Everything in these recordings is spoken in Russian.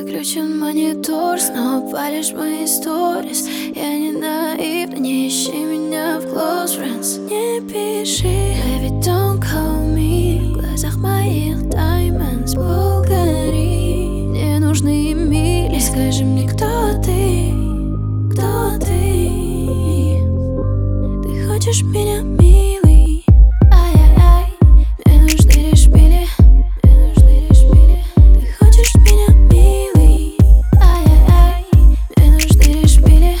Выключен монитор, снова палишь мои сторис. Я не наивна, не ищи меня в close friends. Не пиши, baby, don't call me. В глазах моих diamonds Булгари. Не нужны мили, скажи мне, кто ты? Кто ты? Ты хочешь меня, милый? Ай-яй-яй, мне нужны лишь мили. Ты хочешь меня, милый? Ай-яй-яй, мне нужны лишь мили.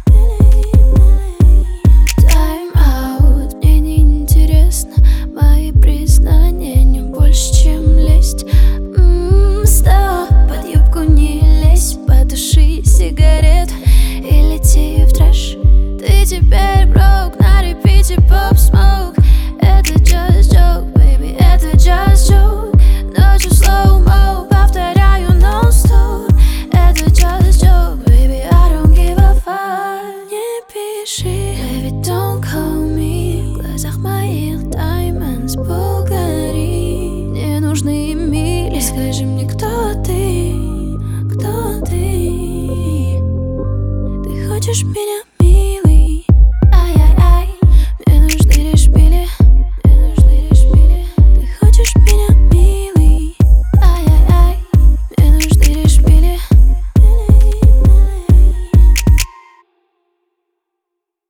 Time out, мне не интересно мои признания, не больше, чем лесть. Стоп, под юбку не лезь, потуши сигарет и лети в трэш. Ты теперь брок, на репите Pop Smoke. Это just joke, baby, это just joke. Ночью slow-mo, повторяю non-stop. Это just joke, baby, I don't give a fuck. Не пиши, baby, don't call me. В глазах моих diamonds Булгари. Не нужны мили, скажи мне, кто ты? Кто ты? Ты хочешь меня?